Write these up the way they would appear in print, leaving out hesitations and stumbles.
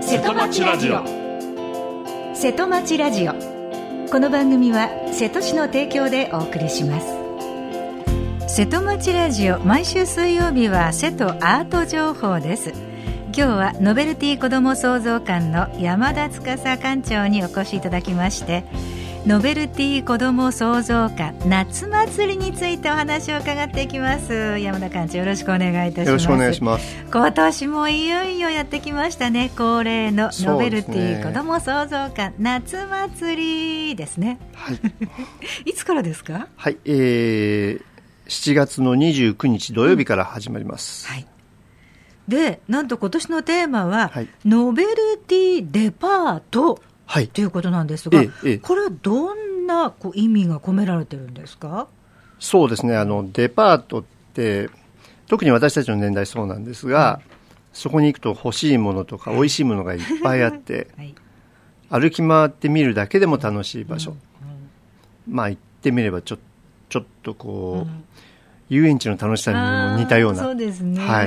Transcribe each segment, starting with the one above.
瀬戸町ラジオ。 瀬戸町ラジオ、この番組は瀬戸市の提供でお送りします。瀬戸町ラジオ、毎週水曜日は瀬戸アート情報です。今日はノベルティ子ども創造館の山田司館長にお越しいただきまして、ノベルティ子ども創造館夏祭りについてお話を伺っていきます。山田館長、よろしくお願いいたします。 よろしくお願いします。 今年もいよいよやってきましたね。恒例のノベルティ子ども創造館夏祭りですね。 はい。 いつからですか？ はい、7月の29日土曜日から始まります。 はい。で、なんと今年のテーマは、 はい、 ノベルティデパート、はい、ということなんですが、これはどんな意味が込められてるんですか？ そうですね、デパートって特に私たちの年代そうなんですが、そこに行くと欲しいものとか美味しいものがいっぱいあって、歩き回ってみるだけでも楽しい場所、まあ言ってみればちょっと遊園地の楽しさにも似たような、 そうですね、 はい、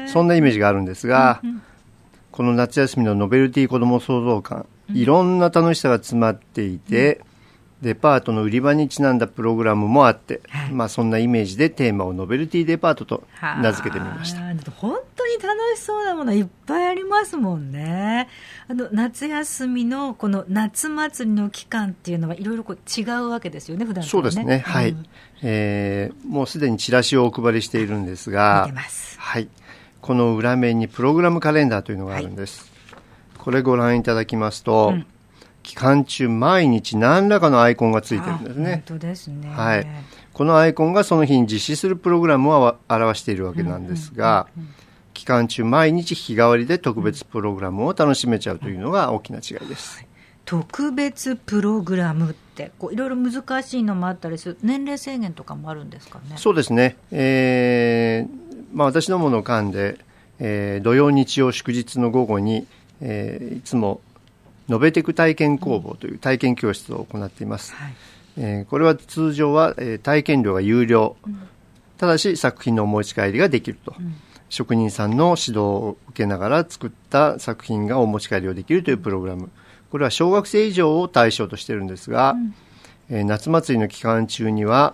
そんなイメージがあるんですが、この夏休みのノベルティ子ども創造館、いろんな楽しさが詰まっていて、デパートの売り場にちなんだプログラムもあって、そんなイメージでテーマをノベルティデパートと名付けてみました。 本当に楽しそうなものいっぱいありますもんね。夏休みのこの夏祭りの期間っていうのはいろいろ違うわけですよね、普段とはね。 そうですね、はい、もうすでにチラシをお配りしているんですが、 見てます、 はい、この裏面にプログラムカレンダーというのがあるんです、これご覧いただきますと、期間中毎日何らかのアイコンがついてるんですね。 本当ですね、 はい、このアイコンがその日に実施するプログラムを表しているわけなんですが、期間中毎日日替わりで特別プログラムを楽しめちゃうというのが大きな違いです、 特別プログラムっていろいろ難しいのもあったりする、年齢制限とかもあるんですかね？ そうですね、私どもの館で、土曜日曜祝日の午後に、いつもノベテク体験工房という体験教室を行っています、これは通常は、体験料が有料、ただし作品のお持ち帰りができると、職人さんの指導を受けながら作った作品がお持ち帰りをできるというプログラム、これは小学生以上を対象としているんですが、夏祭りの期間中には、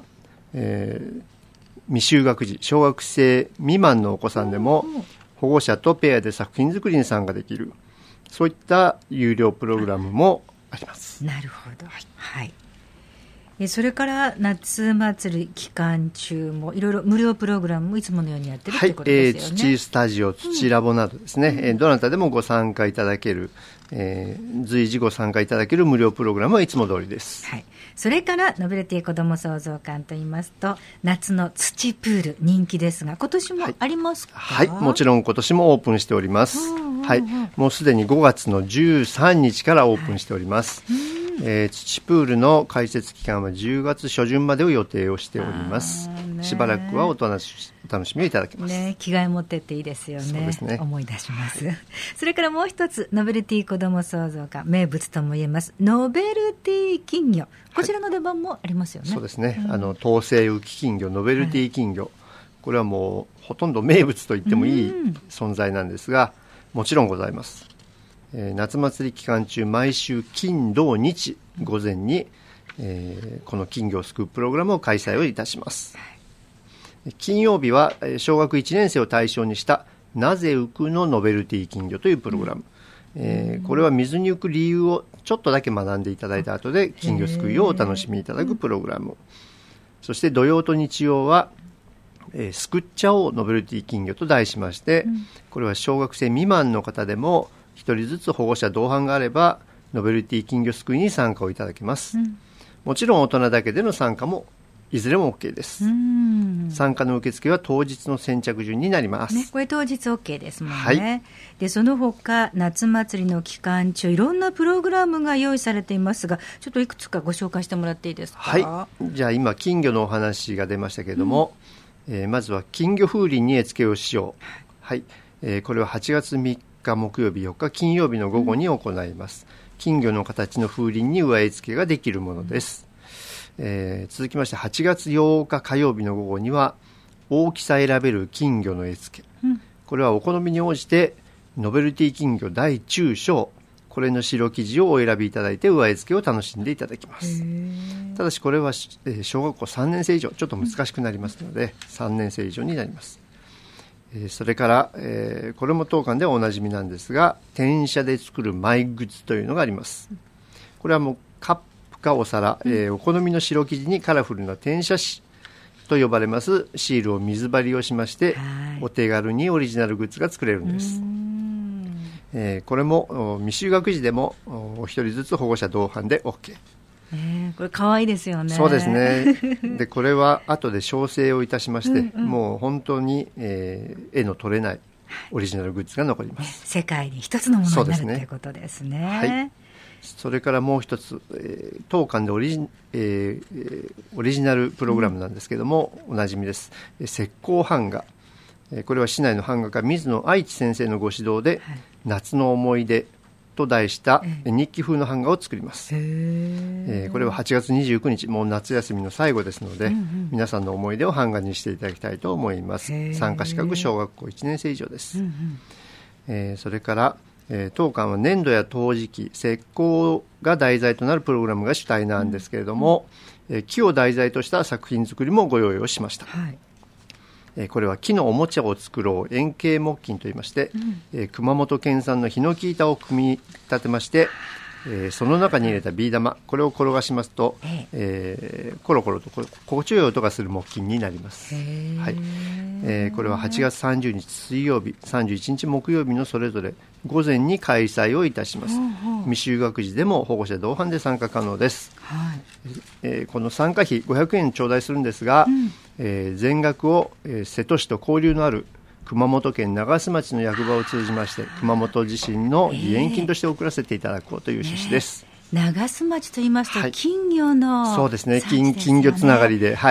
未就学児、小学生未満のお子さんでも保護者とペアで作品作りに参加できる、そういった有料プログラムもあります。 なるほど、はい、それから夏祭り期間中もいろいろ無料プログラムもいつものようにやってるということですよね。 土スタジオ、土ラボなどですね、どなたでもご参加いただける、随時ご参加いただける無料プログラムはいつも通りです、 それからノベルティ子ども創造館といいますと、夏の土プール人気ですが、今年もありますか？ もちろん今年もオープンしております、もうすでに5月の13日からオープンしております、土プールの開設期間は10月初旬までを予定をしております。しばらくはお楽しみをいただけます、 着替え持ってっていいですよ ね、思い出します、それからもう一つ、ノベルティ子ども創造館名物ともいえますノベルティ金魚、こちらの出番もありますよね。 そうですね、当世浮き金魚、ノベルティ金魚、これはもうほとんど名物と言ってもいい存在なんですが、もちろんございます。夏祭り期間中、毎週金土日午前に、この金魚を救うプログラムを開催をいたします。金曜日は小学1年生を対象にしたなぜ浮くのノベルティ金魚というプログラム、これは水に浮く理由をちょっとだけ学んでいただいた後で金魚すくいをお楽しみいただくプログラム、そして土曜と日曜はすくっちゃおうノベルティ金魚と題しまして、これは小学生未満の方でも1人ずつ保護者同伴があればノベルティ金魚すくいに参加をいただけます、もちろん大人だけでの参加もいずれも OK です。参加の受付は当日の先着順になります、 これ当日 OK ですもんね、でその他夏祭りの期間中いろんなプログラムが用意されていますが、ちょっといくつかご紹介してもらっていいですか？ じゃあ今金魚のお話が出ましたけれども、まずは金魚風鈴に絵付けをしよう、これは8月3日木曜日4日金曜日の午後に行います、金魚の形の風鈴に上絵付けができるものです、続きまして8月8日火曜日の午後には大きさ選べる金魚の絵付け、これはお好みに応じてノベルティ金魚大中小、これの白生地をお選びいただいて上絵付けを楽しんでいただきます。ただしこれは小学校3年生以上、ちょっと難しくなりますので、3年生以上になります。それから、これも当館ではおなじみなんですが、転写で作るマイグッズというのがあります。これはもうカップかお皿、お好みの白生地にカラフルな転写紙と呼ばれますシールを水張りをしまして、お手軽にオリジナルグッズが作れるんです。これも未就学児でもお一人ずつ保護者同伴で OK。 これ可愛いですよね。 そうですね。でこれは後で調整をいたしまして、もう本当に、絵の撮れないオリジナルグッズが残ります。 世界に一つのものになるということですね。はい。 それからもう一つ、当館でオリジナルプログラムなんですけども、おなじみです。石膏版画。これは市内の版画家水野愛知先生のご指導で、夏の思い出と題した日記風の版画を作ります。これは8月29日、もう夏休みの最後ですので、皆さんの思い出を版画にしていただきたいと思います。参加資格小学校1年生以上です。それから当館は粘土や陶磁器、石膏が題材となるプログラムが主体なんですけれども、木を題材とした作品作りもご用意をしました。これは木のおもちゃを作ろう円形木琴といいまして、熊本県産のヒノキ板を組み立てまして、その中に入れたビー玉、これを転がしますと、コロコロと心地よい音がする木琴になります。これは8月30日水曜日、31日木曜日のそれぞれ午前に開催をいたします。未就学児でも保護者同伴で参加可能です。この参加費500円頂戴するんですが、全額を瀬戸市と交流のある熊本県長洲町の役場を通じまして熊本地震の義援金として送らせていただこうという趣旨です。 長洲町と言いますと金魚の、 そうですね、金魚つながりで、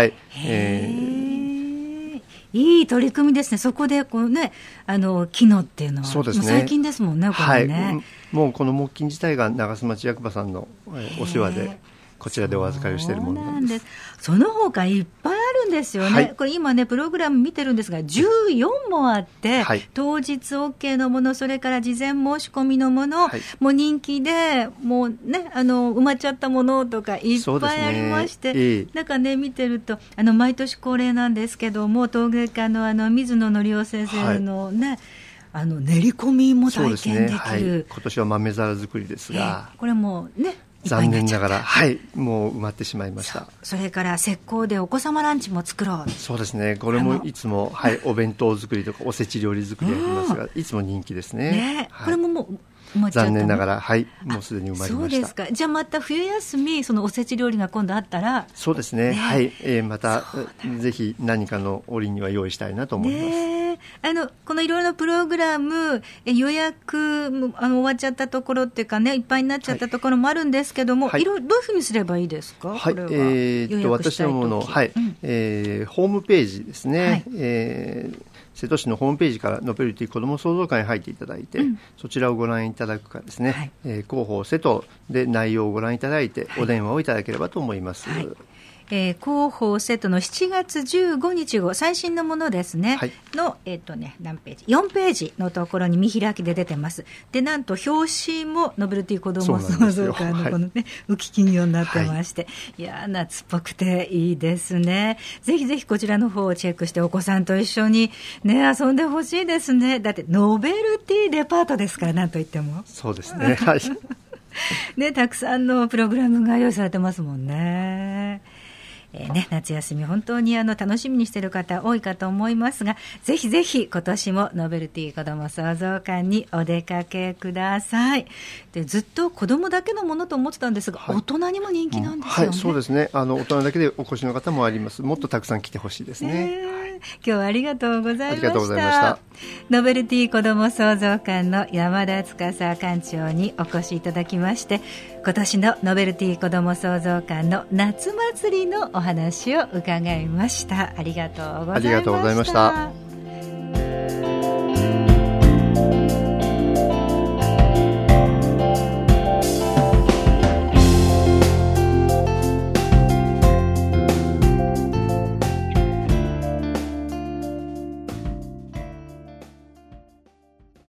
いい取り組みですね。そこでこう、ね、木のっていうのはそうですね、最近ですもんね、これね。 もうこの木琴自体が長洲町役場さんのお世話でこちらでお預かりをしているものなんです。 その他いっぱいあるんですよね。これ今ねプログラム見てるんですが14もあって、当日 OK のもの、それから事前申し込みのもの、もう人気でもうね埋まっちゃったものとかいっぱいありまして、なんかね見てると毎年恒例なんですけども、陶芸家の水野則夫先生のね、練り込みも体験できる、 今年は豆皿作りですが、 これもね残念ながら、もう埋まってしまいました。 それから石膏でお子様ランチも作ろう。 そうですね、これもいつも、お弁当作りとかおせち料理作りありますが、いつも人気ですね。 これももう埋まっちゃった。 残念ながら、もうすでに埋まりました。 そうですか。じゃあまた冬休みそのおせち料理が今度あったら、 そうですね、またぜひ何かの折には用意したいなと思います。 このいろいろなプログラム予約終わっちゃったところっていうかね、いっぱいになっちゃったところもあるんですけども、どういうふうにすればいいですか？これは私どもの、ホームページですね、瀬戸市のホームページからノベルティ子ども創造館に入っていただいて、そちらをご覧いただくかですね、広報瀬戸で内容をご覧いただいて、お電話をいただければと思います。 広報セットの7月15日号最新のものですね、の、何ページ4ページのところに見開きで出てます。でなんと表紙もノベルティ子ども創造館のこのね、浮金魚になってまして、いや夏っぽくていいですね。ぜひぜひこちらの方をチェックしてお子さんと一緒にね遊んでほしいですね。だってノベルティデパートですから、なんといってもそうですね、 ね、たくさんのプログラムが用意されてますもんね。夏休み本当に楽しみにしている方多いかと思いますが、ぜひぜひ今年もノベルティ子ども創造館にお出かけください。でずっと子どもだけのものと思ってたんですが、大人にも人気なんですよね。 そうですね、大人だけでお越しの方もあります。もっとたくさん来てほしいですね。 今日はありがとうございました。 ありがとうございました。 ノベルティ子ども創造館の山田司館長にお越しいただきまして、今年のノベルティ子ども創造館の夏祭りのお話を伺いました。ありがとうございました。